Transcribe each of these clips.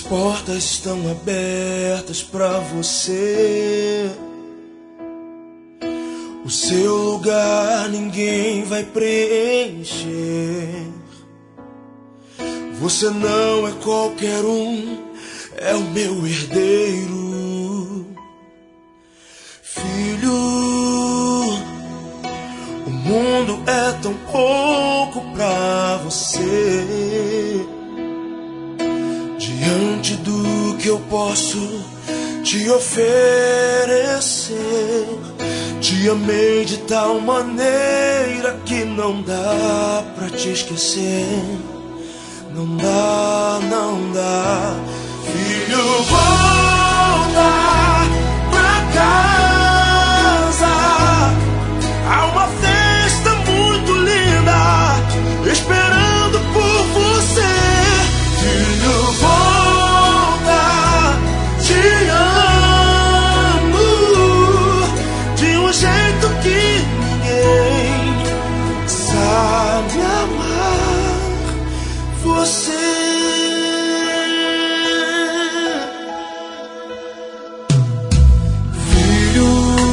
portas estão abertas pra você. O seu lugar ninguém vai preencher. Você não é qualquer um, é o meu herdeiro. Filho, o mundo é tão pouco pra você. Diante do que eu posso te oferecer, te amei de tal maneira que não dá pra te esquecer. Não dá, não dá. Filho, volta pra casa. Há uma festa muito linda esperando por você. Filho, volta, te amo de um jeito que ninguém sabe amar você. Filho,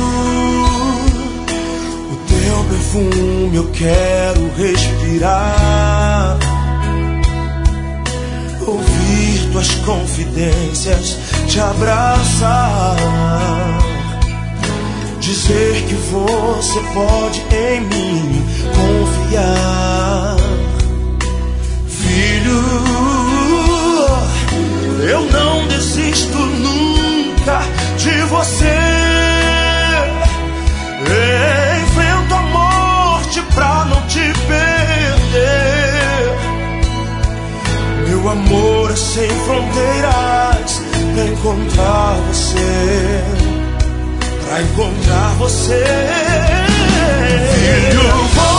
o teu perfume eu quero respirar, ouvir tuas confidências, te abraçar, dizer que você pode em mim confiar. Filho, eu não desisto nunca de você. Enfrento a morte pra não te perder. Meu amor é sem fronteiras pra encontrar você, pra encontrar você. Filho,